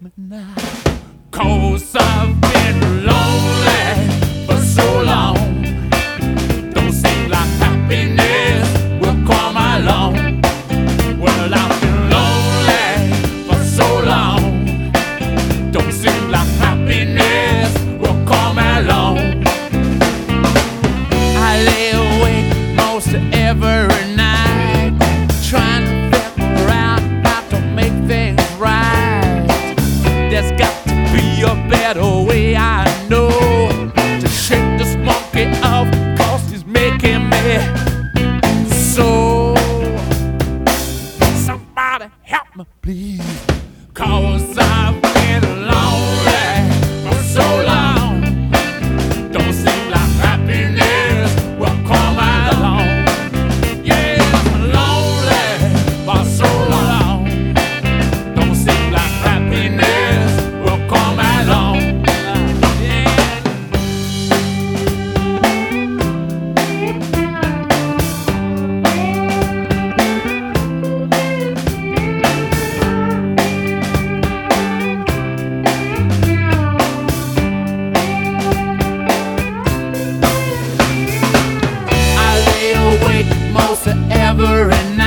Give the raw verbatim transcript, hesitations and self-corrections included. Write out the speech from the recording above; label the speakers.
Speaker 1: me now. 'Cause I've been lonely for so long. Don't seem like happiness will come along. Well, I've been lonely for so long. Don't seem like happiness will come along. I lay awake most every night, trying to figure out how to make things right. There's got to be a better way, I know, to shake this monkey off, 'cause he's making me so. Somebody help me, please, 'cause I've been lonely for so long. Don't seem like happiness will come along. Yeah, I'm lonely for so long. Don't seem like happiness will come along. Yeah. I lay awake most every night,